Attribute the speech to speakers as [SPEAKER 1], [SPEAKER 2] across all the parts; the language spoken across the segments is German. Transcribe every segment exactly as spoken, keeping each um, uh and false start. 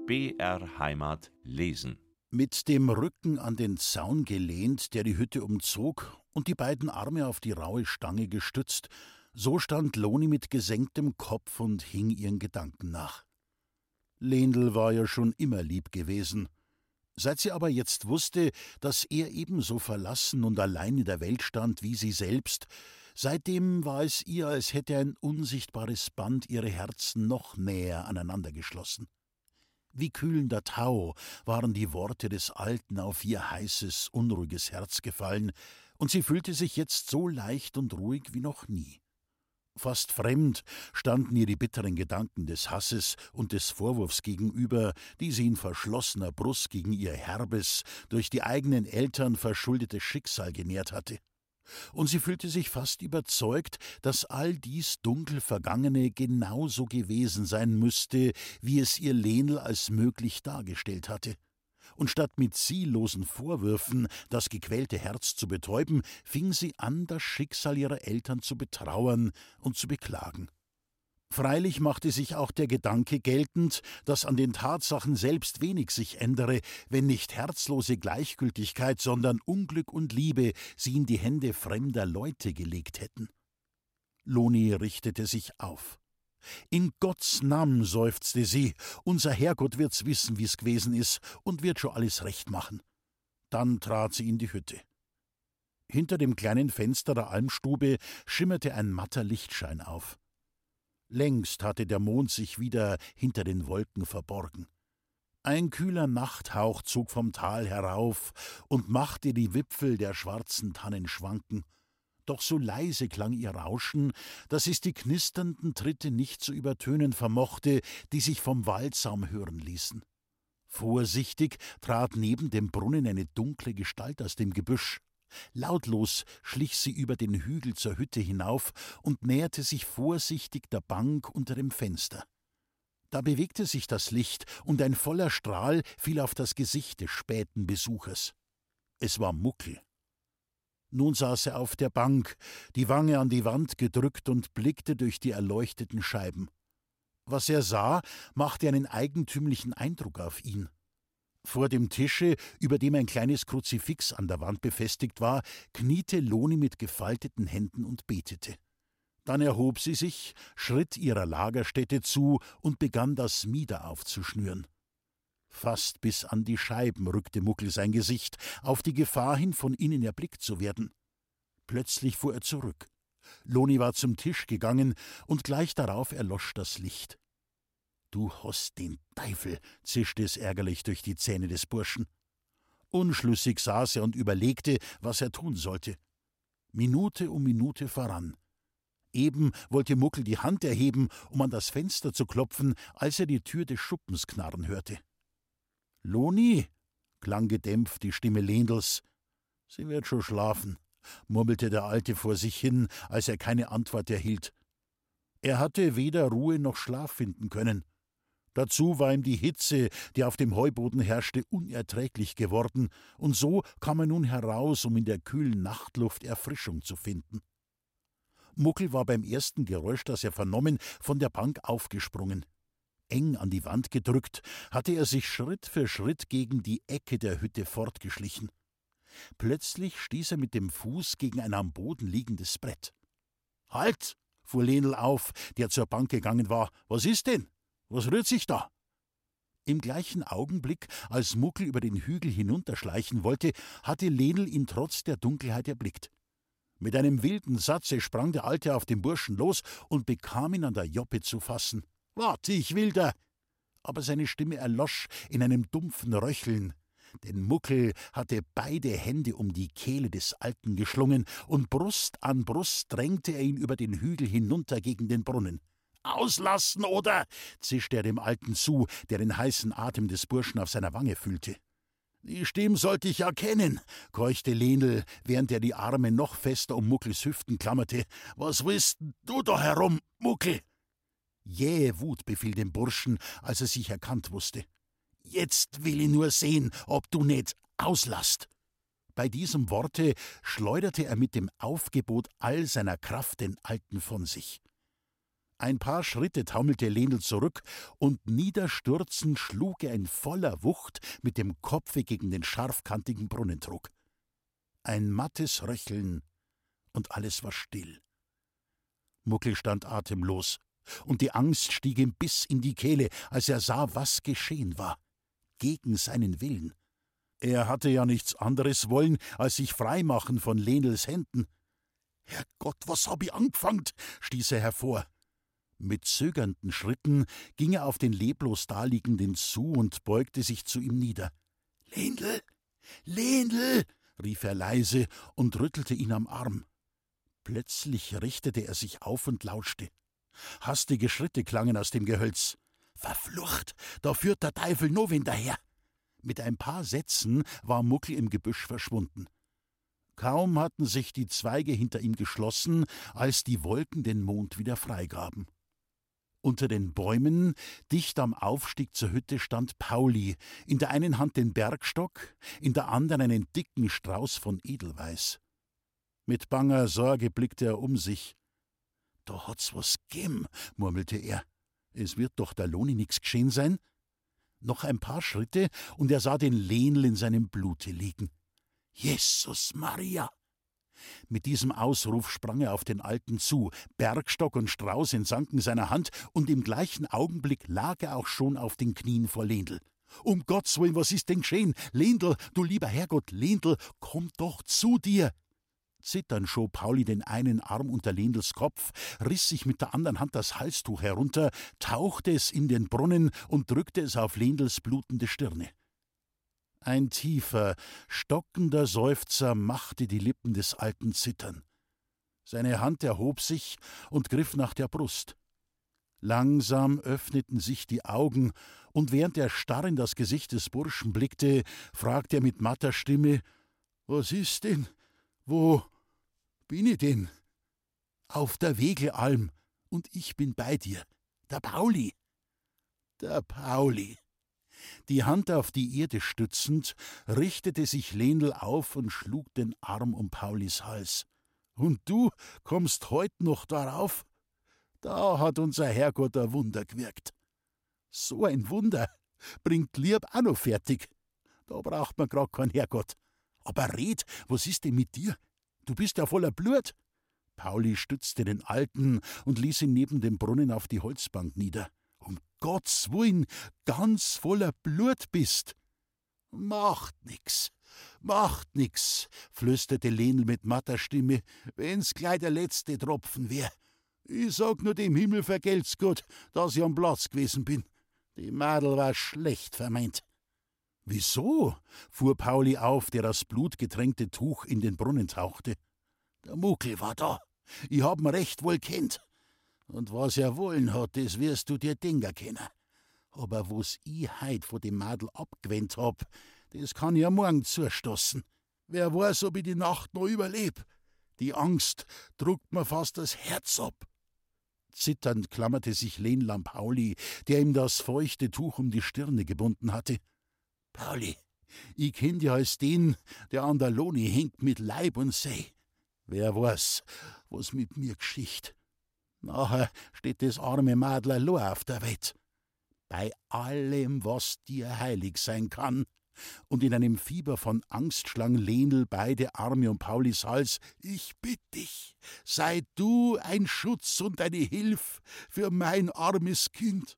[SPEAKER 1] B R Heimat lesen.
[SPEAKER 2] Mit dem Rücken an den Zaun gelehnt, der die Hütte umzog, und die beiden Arme auf die raue Stange gestützt, so stand Loni mit gesenktem Kopf und hing ihren Gedanken nach. Lendl war ja schon immer lieb gewesen. Seit sie aber jetzt wusste, dass er ebenso verlassen und allein in der Welt stand wie sie selbst, seitdem war es ihr, als hätte ein unsichtbares Band ihre Herzen noch näher aneinander geschlossen. Wie kühlender Tau waren die Worte des Alten auf ihr heißes, unruhiges Herz gefallen, und sie fühlte sich jetzt so leicht und ruhig wie noch nie. Fast fremd standen ihr die bitteren Gedanken des Hasses und des Vorwurfs gegenüber, die sie in verschlossener Brust gegen ihr herbes, durch die eigenen Eltern verschuldetes Schicksal genährt hatte. Und sie fühlte sich fast überzeugt, dass all dies dunkel Vergangene genauso gewesen sein müsste, wie es ihr Lendl als möglich dargestellt hatte. Und statt mit ziellosen Vorwürfen das gequälte Herz zu betäuben, fing sie an, das Schicksal ihrer Eltern zu betrauern und zu beklagen. Freilich machte sich auch der Gedanke geltend, dass an den Tatsachen selbst wenig sich ändere, wenn nicht herzlose Gleichgültigkeit, sondern Unglück und Liebe sie in die Hände fremder Leute gelegt hätten. Loni richtete sich auf. »In Gottes Namen«, seufzte sie, »unser Herrgott wird's wissen, wie's gewesen ist, und wird schon alles recht machen.« Dann trat sie in die Hütte. Hinter dem kleinen Fenster der Almstube schimmerte ein matter Lichtschein auf. Längst hatte der Mond sich wieder hinter den Wolken verborgen. Ein kühler Nachthauch zog vom Tal herauf und machte die Wipfel der schwarzen Tannen schwanken. Doch so leise klang ihr Rauschen, dass es die knisternden Tritte nicht zu übertönen vermochte, die sich vom Waldsaum hören ließen. Vorsichtig trat neben dem Brunnen eine dunkle Gestalt aus dem Gebüsch. Lautlos schlich sie über den Hügel zur Hütte hinauf und näherte sich vorsichtig der Bank unter dem Fenster. Da bewegte sich das Licht, und ein voller Strahl fiel auf das Gesicht des späten Besuchers. Es war Muckel. Nun saß er auf der Bank, die Wange an die Wand gedrückt, und blickte durch die erleuchteten Scheiben. Was er sah, machte einen eigentümlichen Eindruck auf ihn. Vor dem Tische, über dem ein kleines Kruzifix an der Wand befestigt war, kniete Loni mit gefalteten Händen und betete. Dann erhob sie sich, schritt ihrer Lagerstätte zu und begann das Mieder aufzuschnüren. Fast bis an die Scheiben rückte Muckel sein Gesicht, auf die Gefahr hin, von ihnen erblickt zu werden. Plötzlich fuhr er zurück. Loni war zum Tisch gegangen, und gleich darauf erlosch das Licht. »Du hast den Teufel«, zischte es ärgerlich durch die Zähne des Burschen. Unschlüssig saß er und überlegte, was er tun sollte. Minute um Minute voran. Eben wollte Muckel die Hand erheben, um an das Fenster zu klopfen, als er die Tür des Schuppens knarren hörte. »Loni«, klang gedämpft die Stimme Lendls. »Sie wird schon schlafen«, murmelte der Alte vor sich hin, als er keine Antwort erhielt. Er hatte weder Ruhe noch Schlaf finden können. Dazu war ihm die Hitze, die auf dem Heuboden herrschte, unerträglich geworden, und so kam er nun heraus, um in der kühlen Nachtluft Erfrischung zu finden. Muckel war beim ersten Geräusch, das er vernommen, von der Bank aufgesprungen. Eng an die Wand gedrückt, hatte er sich Schritt für Schritt gegen die Ecke der Hütte fortgeschlichen. Plötzlich stieß er mit dem Fuß gegen ein am Boden liegendes Brett. »Halt«, fuhr Lendl auf, der zur Bank gegangen war. »Was ist denn? Was rührt sich da?« Im gleichen Augenblick, als Muckel über den Hügel hinunterschleichen wollte, hatte Lendl ihn trotz der Dunkelheit erblickt. Mit einem wilden Satze sprang der Alte auf den Burschen los und bekam ihn an der Joppe zu fassen. »Wart, ich Wilder!« Aber seine Stimme erlosch in einem dumpfen Röcheln. Denn Muckel hatte beide Hände um die Kehle des Alten geschlungen, und Brust an Brust drängte er ihn über den Hügel hinunter gegen den Brunnen. »Auslassen, oder?«, zischte er dem Alten zu, der den heißen Atem des Burschen auf seiner Wange fühlte. »Die Stimme sollte ich erkennen«, keuchte Lendl, während er die Arme noch fester um Muckels Hüften klammerte. »Was willst du da herum, Muckel?« Jähe Wut befiel dem Burschen, als er sich erkannt wusste. »Jetzt will ich nur sehen, ob du nicht auslasst.« Bei diesem Worte schleuderte er mit dem Aufgebot all seiner Kraft den Alten von sich. Ein paar Schritte taumelte Lenel zurück, und niederstürzend schlug er in voller Wucht mit dem Kopfe gegen den scharfkantigen Brunnentrog. Ein mattes Röcheln, und alles war still. Muckel stand atemlos, und die Angst stieg ihm bis in die Kehle, als er sah, was geschehen war. Gegen seinen Willen. Er hatte ja nichts anderes wollen, als sich freimachen von Lenels Händen. »Herrgott, was hab ich angefangen?« stieß er hervor. Mit zögernden Schritten ging er auf den leblos Daliegenden zu und beugte sich zu ihm nieder. »Lenel, Lenel«, rief er leise und rüttelte ihn am Arm. Plötzlich richtete er sich auf und lauschte. Hastige Schritte klangen aus dem Gehölz. »Verflucht, da führt der Teufel noch wen daher!« Mit ein paar Sätzen war Muckel im Gebüsch verschwunden. Kaum hatten sich die Zweige hinter ihm geschlossen, als die Wolken den Mond wieder freigaben. Unter den Bäumen, dicht am Aufstieg zur Hütte, stand Pauli, in der einen Hand den Bergstock, in der anderen einen dicken Strauß von Edelweiß. Mit banger Sorge blickte er um sich. »Da hat's was gegeben«, murmelte er. »Es wird doch der Loni nix geschehen sein?« Noch ein paar Schritte, und er sah den Lenel in seinem Blute liegen. »Jesus Maria!« Mit diesem Ausruf sprang er auf den Alten zu. Bergstock und Strauß entsanken seiner Hand, und im gleichen Augenblick lag er auch schon auf den Knien vor Lenel. »Um Gottes Willen, was ist denn geschehen? Lenel, du lieber Herrgott, Lenel, komm doch zu dir!« Zitternd schob Pauli den einen Arm unter Lenels Kopf, riss sich mit der anderen Hand das Halstuch herunter, tauchte es in den Brunnen und drückte es auf Lenels blutende Stirne. Ein tiefer, stockender Seufzer machte die Lippen des Alten zittern. Seine Hand erhob sich und griff nach der Brust. Langsam öffneten sich die Augen, und während er starr in das Gesicht des Burschen blickte, fragte er mit matter Stimme: »Was ist denn? Wo bin ich denn?« »Auf der Wegelalm, und ich bin bei dir. Der Pauli.« »Der Pauli.« Die Hand auf die Erde stützend, richtete sich Lenel auf und schlug den Arm um Paulis Hals. »Und du kommst heut noch darauf? Da hat unser Herrgott ein Wunder gewirkt.« »So ein Wunder bringt Lieb auch noch fertig. Da braucht man grad keinen Herrgott. Aber red, was ist denn mit dir? Du bist ja voller Blut.« Pauli stützte den Alten und ließ ihn neben dem Brunnen auf die Holzbank nieder. »Um Gottes Willen, ganz voller Blut bist.« »Macht nix, macht nix«, flüsterte Lenel mit matter Stimme, »wenn's gleich der letzte Tropfen wär. Ich sag nur dem Himmel vergelt's gut, dass ich am Platz gewesen bin. Die Madel war schlecht vermeint.« »Wieso?« fuhr Pauli auf, der das blutgetränkte Tuch in den Brunnen tauchte. »Der Muckel war da. Ich hab'n recht wohl kennt. Und was er wollen hat, das wirst du dir denken können. Aber was ich heut von dem Madel abgewendet hab, das kann ja morgen zustoßen. Wer weiß, ob ich die Nacht noch überleb. Die Angst druckt mir fast das Herz ab.« Zitternd klammerte sich Lenel an Pauli, der ihm das feuchte Tuch um die Stirne gebunden hatte. »Pauli, ich kenn dich als den, der an der Loni hängt mit Leib und Seh. Wer weiß, was mit mir geschicht. Nachher steht das arme Madel allein auf der Welt. Bei allem, was dir heilig sein kann.« Und in einem Fieber von Angst schlang Lenel beide Arme um Paulis Hals. »Ich bitt dich, sei du ein Schutz und eine Hilf für mein armes Kind.«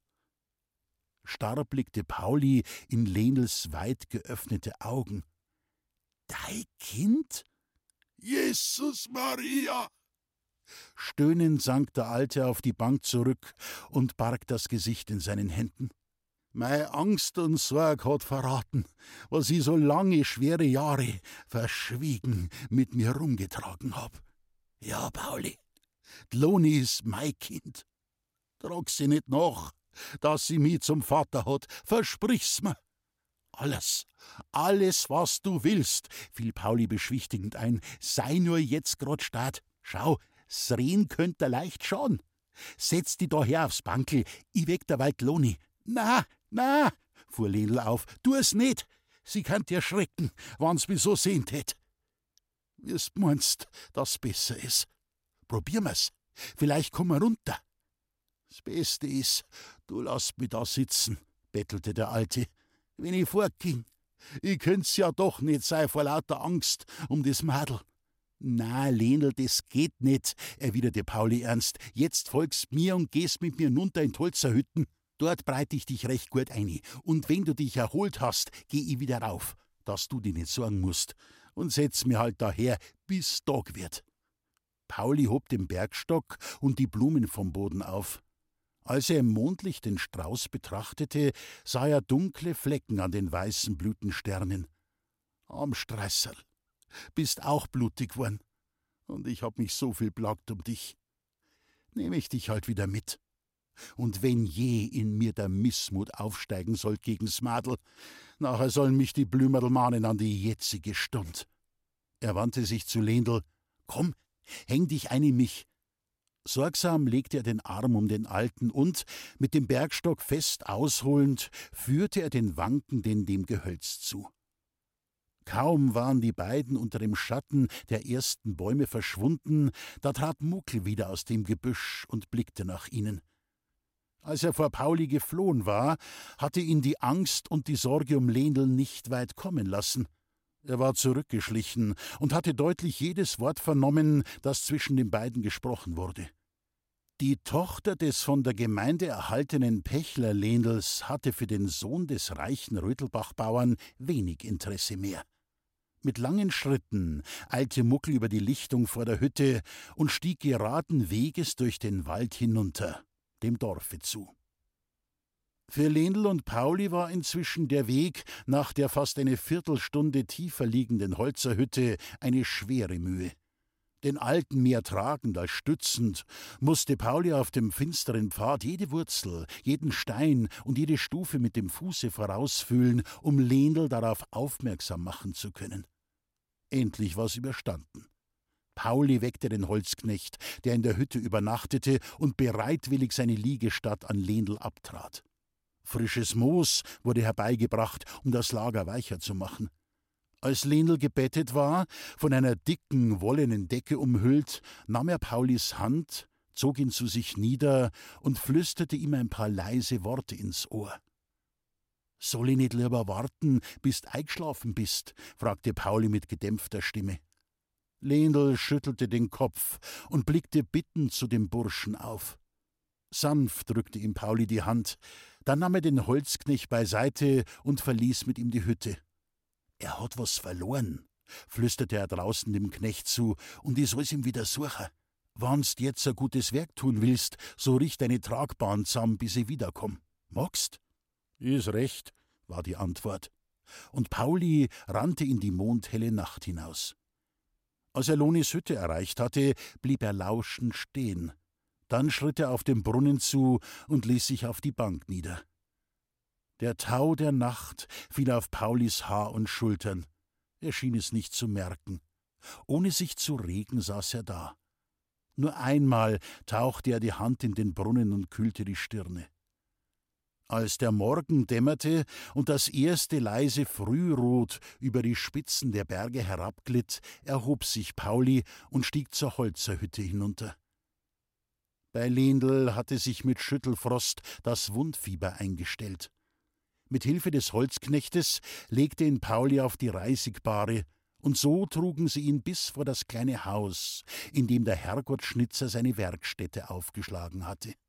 [SPEAKER 2] Starr blickte Pauli in Lenels weit geöffnete Augen. »Dein Kind?« »Jesus Maria!« Stöhnend sank der Alte auf die Bank zurück und barg das Gesicht in seinen Händen. »Meine Angst und Sorg hat verraten, was ich so lange, schwere Jahre verschwiegen mit mir rumgetragen hab. Ja, Pauli, die Loni ist mein Kind. Trag sie nicht nach, dass sie mich zum Vater hat, versprich's mir.« »Alles, alles, was du willst«, fiel Pauli beschwichtigend ein, »sei nur jetzt grad stad. Schau, s Rehn könnt er leicht schauen. Setz dich da her aufs Bankel, ich weg derweil die Loni.« »Na, na«, fuhr Lenel auf, »tu es nicht. Sie kann dir schrecken, wann's mich so sehen tät.« »Wirst meinst, dass besser is. Probier mir's. Vielleicht komm wir runter.« Das Beste ist, du lasst mich da sitzen, bettelte der Alte. Wenn ich fortging, ich könnt's ja doch nicht sein vor lauter Angst um das Madel. Na, Lenel, das geht nicht, erwiderte Pauli ernst. Jetzt folgst mir und gehst mit mir runter in Holzerhütten. Dort breite ich dich recht gut ein. Und wenn du dich erholt hast, geh ich wieder rauf, dass du dich nicht sorgen musst. Und setz mir halt daher, bis Tag wird. Pauli hob den Bergstock und die Blumen vom Boden auf. Als er im Mondlicht den Strauß betrachtete, sah er dunkle Flecken an den weißen Blütensternen. Arm Streißerl, bist auch blutig geworden. Und ich hab mich so viel plagt um dich. Nehme ich dich halt wieder mit. Und wenn je in mir der Missmut aufsteigen soll gegen's Madel, nachher sollen mich die Blümerl mahnen an die jetzige Stund. Er wandte sich zu Lendl. Komm, häng dich ein in mich. Sorgsam legte er den Arm um den Alten und, mit dem Bergstock fest ausholend, führte er den Wankenden dem Gehölz zu. Kaum waren die beiden unter dem Schatten der ersten Bäume verschwunden, da trat Muckel wieder aus dem Gebüsch und blickte nach ihnen. Als er vor Pauli geflohen war, hatte ihn die Angst und die Sorge um Lendl nicht weit kommen lassen. Er war zurückgeschlichen und hatte deutlich jedes Wort vernommen, das zwischen den beiden gesprochen wurde. Die Tochter des von der Gemeinde erhaltenen Pächler Lendls hatte für den Sohn des reichen Rötelbach-Bauern wenig Interesse mehr. Mit langen Schritten eilte Muckel über die Lichtung vor der Hütte und stieg geraden Weges durch den Wald hinunter, dem Dorfe zu. Für Lendl und Pauli war inzwischen der Weg nach der fast eine Viertelstunde tiefer liegenden Holzerhütte eine schwere Mühe. Den Alten mehr tragend als stützend, musste Pauli auf dem finsteren Pfad jede Wurzel, jeden Stein und jede Stufe mit dem Fuße vorausfühlen, um Lendl darauf aufmerksam machen zu können. Endlich war's überstanden. Pauli weckte den Holzknecht, der in der Hütte übernachtete und bereitwillig seine Liegestatt an Lendl abtrat. Frisches Moos wurde herbeigebracht, um das Lager weicher zu machen. Als Lendl gebettet war, von einer dicken, wollenen Decke umhüllt, nahm er Paulis Hand, zog ihn zu sich nieder und flüsterte ihm ein paar leise Worte ins Ohr. »Soll ich nicht lieber warten, bis du eingeschlafen bist?« fragte Pauli mit gedämpfter Stimme. Lendl schüttelte den Kopf und blickte bittend zu dem Burschen auf. Sanft drückte ihm Pauli die Hand, dann nahm er den Holzknecht beiseite und verließ mit ihm die Hütte. »Er hat was verloren«, flüsterte er draußen dem Knecht zu, »und ich soll's ihm wieder suchen. Wannst jetzt ein gutes Werk tun willst, so richt deine Tragbahn zusammen, bis ich wiederkomm. Magst?« »Ist recht«, war die Antwort. Und Pauli rannte in die mondhelle Nacht hinaus. Als er Lonis Hütte erreicht hatte, blieb er lauschend stehen. Dann schritt er auf den Brunnen zu und ließ sich auf die Bank nieder. Der Tau der Nacht fiel auf Paulis Haar und Schultern. Er schien es nicht zu merken. Ohne sich zu regen saß er da. Nur einmal tauchte er die Hand in den Brunnen und kühlte die Stirne. Als der Morgen dämmerte und das erste leise Frührot über die Spitzen der Berge herabglitt, erhob sich Pauli und stieg zur Holzerhütte hinunter. Bei Lendl hatte sich mit Schüttelfrost das Wundfieber eingestellt. Mit Hilfe des Holzknechtes legte ihn Pauli auf die Reisigbahre, und so trugen sie ihn bis vor das kleine Haus, in dem der Herrgottschnitzer seine Werkstätte aufgeschlagen hatte.